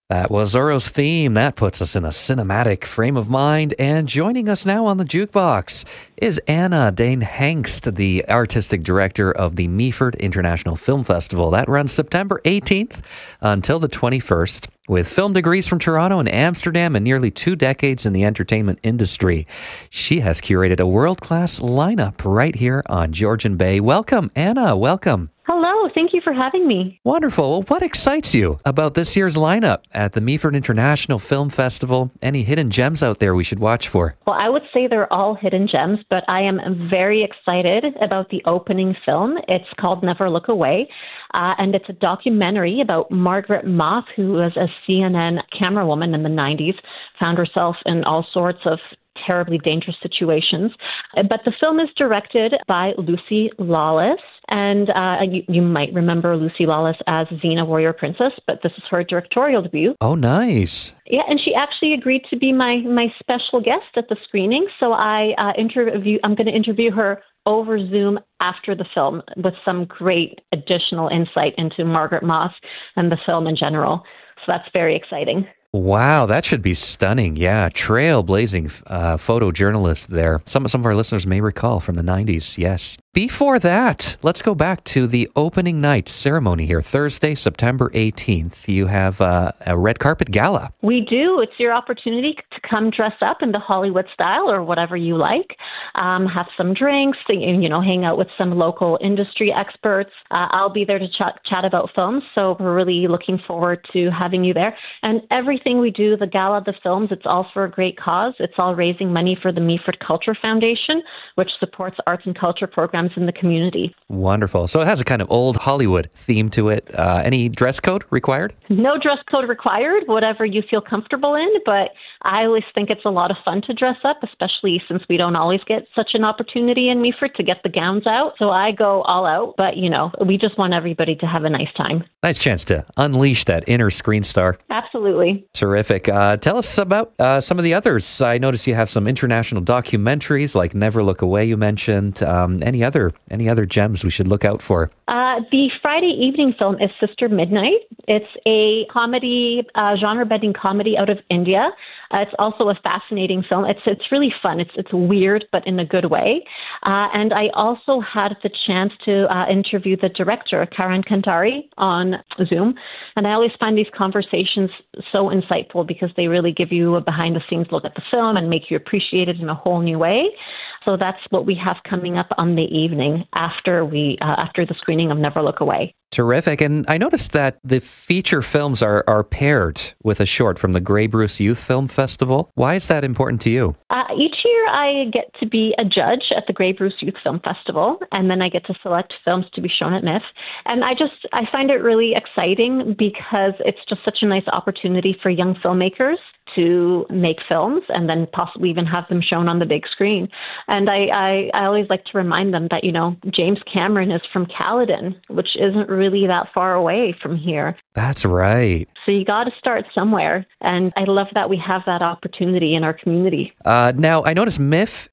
That was Zorro's theme. That puts us in a cinematic frame of mind. And joining us now on the jukebox is Anna Dane Hengst, the artistic director of the Meaford International Film Festival. That runs September 18th until the 21st. With film degrees from Toronto and Amsterdam and nearly 2 decades in the entertainment industry, she has curated a world-class lineup right here on Georgian Bay. Welcome, Anna. Welcome. Hello. Thank you for having me. Wonderful. Well, what excites you about this year's lineup at the Meaford International Film Festival? Any hidden gems out there we should watch for? Well, I would say they're all hidden gems, but I am very excited about the opening film. It's called Never Look Away, and it's a documentary about Margaret Moth, who was a CNN camerawoman in the 90s, found herself in all sorts of terribly dangerous situations. But the film is directed by Lucy Lawless. And you might remember Lucy Lawless as Xena, Warrior Princess, but this is her directorial debut. Oh, nice. Yeah, and she actually agreed to be my special guest at the screening. So I'm going to interview her over Zoom after the film with some great additional insight into Margaret Moth and the film in general. So that's very exciting. Wow, that should be stunning. Yeah, trailblazing photojournalist there. Some of our listeners may recall from the 90s, yes. Before that, let's go back to the opening night ceremony here. Thursday, September 18th, you have a red carpet gala. We do. It's your opportunity to come dress up in the Hollywood style or whatever you like. Have some drinks, hang out with some local industry experts. I'll be there to chat about films, so we're really looking forward to having you there. And everything we do, the gala, the films, it's all for a great cause. It's all raising money for the Meaford Culture Foundation, which supports arts and culture programs in the community. Wonderful. So it has a kind of old Hollywood theme to it. Any dress code required? No dress code required, whatever you feel comfortable in, but I always think it's a lot of fun to dress up, especially since we don't always get such an opportunity in Meaford to get the gowns out. So I go all out, but we just want everybody to have a nice time. Nice chance to unleash that inner screen star. Absolutely. Terrific. Tell us about some of the others. I noticed you have some international documentaries like Never Look Away you mentioned. Any other gems we should look out for? The Friday evening film is Sister Midnight. It's a comedy, genre-bending comedy out of India. It's also a fascinating film. It's really fun. It's weird, but in a good way. And I also had the chance to interview the director, Karan Kantari, on Zoom. And I always find these conversations so insightful because they really give you a behind-the-scenes look at the film and make you appreciate it in a whole new way. So that's what we have coming up on the evening after the screening of Never Look Away. Terrific. And I noticed that the feature films are paired with a short from the Grey Bruce Youth Film Festival. Why is that important to you? Each year I get to be a judge at the Grey Bruce Youth Film Festival, and then I get to select films to be shown at MIFF. And I find it really exciting because it's just such a nice opportunity for young filmmakers to make films and then possibly even have them shown on the big screen. And I always like to remind them that, James Cameron is from Caledon, which isn't really that far away from here. That's right. So you got to start somewhere. And I love that we have that opportunity in our community. Now, I notice MIFF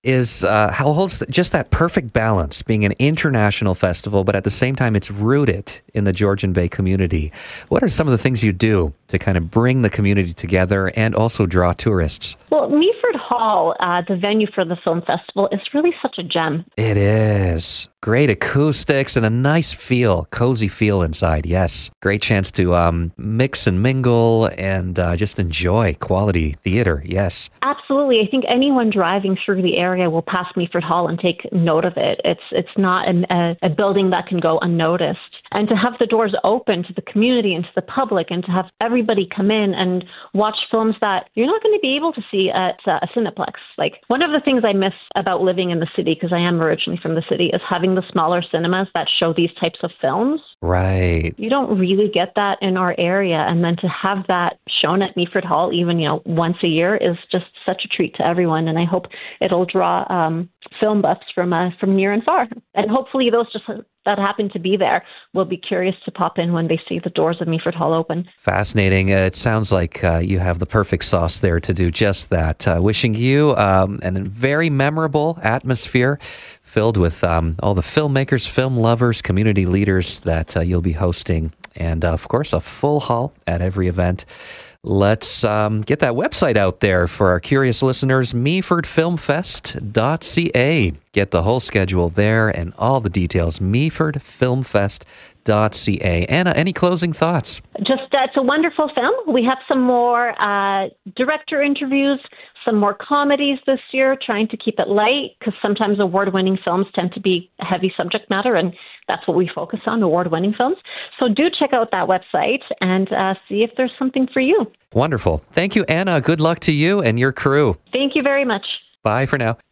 holds just that perfect balance, being an international festival, but at the same time, it's rooted in the Georgian Bay community. What are some of the things you do to kind of bring the community together and also draw tourists? Well, Meaford Hall, the venue for the film festival, is really such a gem. It is. Great acoustics and a nice feel, cozy feel inside, yes. Great chance to mix and mingle and just enjoy quality theater, yes. Absolutely. I think anyone driving through the area will pass Meaford Hall and take note of it. It's not a building that can go unnoticed. And to have the doors open to the community and to the public and to have everybody come in and watch films that you're not going to be able to see at a Cineplex. Like, one of the things I miss about living in the city, because I am originally from the city, is having the smaller cinemas that show these types of films. Right. You don't really get that in our area. And then to have that shown at Meaford Hall, even, once a year is just such a treat to everyone. And I hope it'll draw film buffs from near and far. And hopefully those that happen to be there will be curious to pop in when they see the doors of Meaford Hall open. Fascinating. It sounds like you have the perfect sauce there to do just that. Wishing you a very memorable atmosphere filled with all the filmmakers, film lovers, community leaders that you'll be hosting. And of course, a full hall at every event. Let's get that website out there for our curious listeners, meafordfilmfest.ca. Get the whole schedule there and all the details, meafordfilmfest.ca. Anna, any closing thoughts? Just, it's a wonderful film. We have some more director interviews, some more comedies this year, trying to keep it light, because sometimes award-winning films tend to be a heavy subject matter, and that's what we focus on, award-winning films. So do check out that website and see if there's something for you. Wonderful. Thank you, Anna. Good luck to you and your crew. Thank you very much. Bye for now.